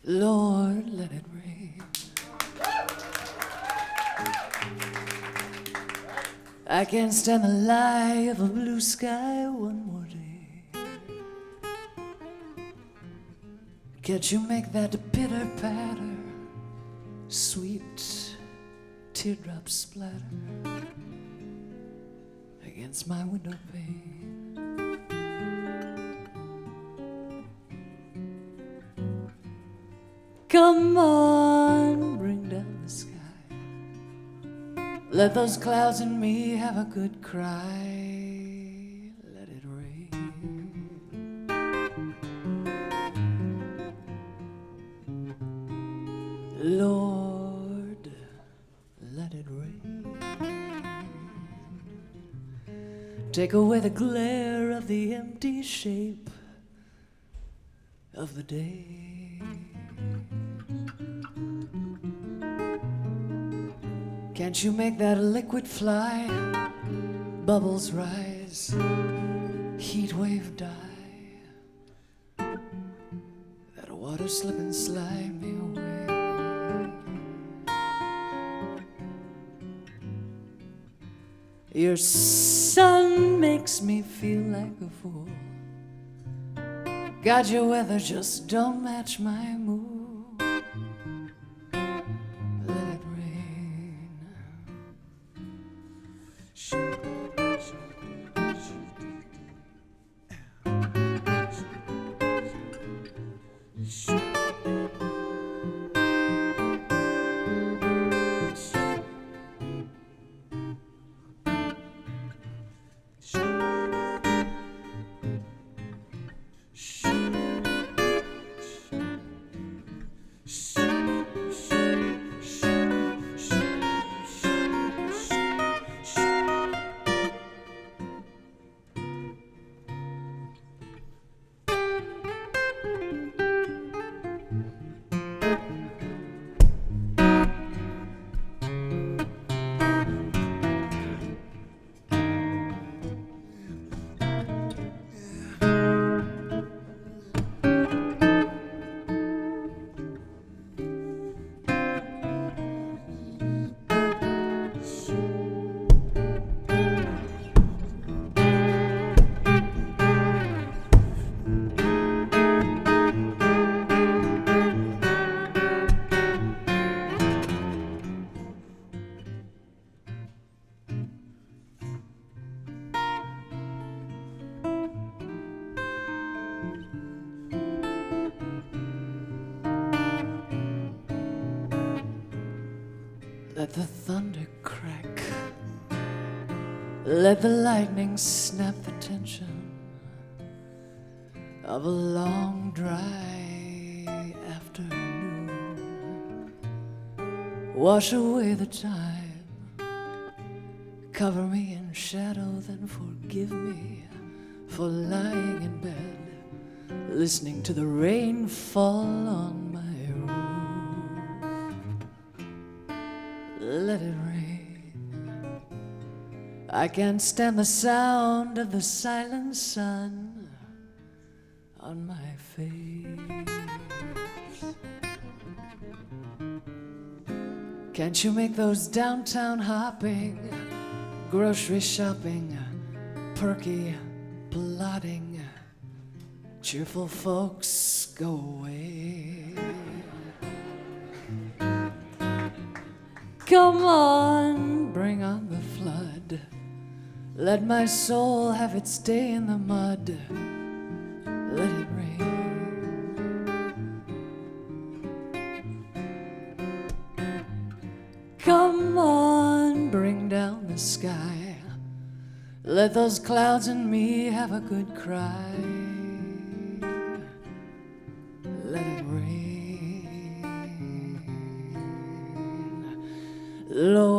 Lord, let it rain. I can't stand the lie of a blue sky one more day. Can't you make that pitter patter, sweet teardrops splatter against my window pane? Come on, bring down the sky. Let those clouds and me have a good cry. Let it rain. Lord, let it rain. Take away the glare of the empty shape of the day. Can't you make that liquid fly, bubbles rise, heat wave die, that water slip and slide me away? Your sun makes me feel like a fool. God, your weather just don't match my mood. Let the thunder crack, let the lightning snap the tension of a long dry afternoon. Wash away the time, cover me in shadow, then forgive me for lying in bed, listening to the rain fall on my roof. Let it rain. I can't stand the sound of the silent sun on my face. Can't you make those downtown hopping, grocery shopping, perky, plodding, cheerful folks go away? Come on, bring on the flood. Let my soul have its day in the mud. Let it rain. Come on, bring down the sky. Let those clouds and me have a good cry. Let it rain. Lord,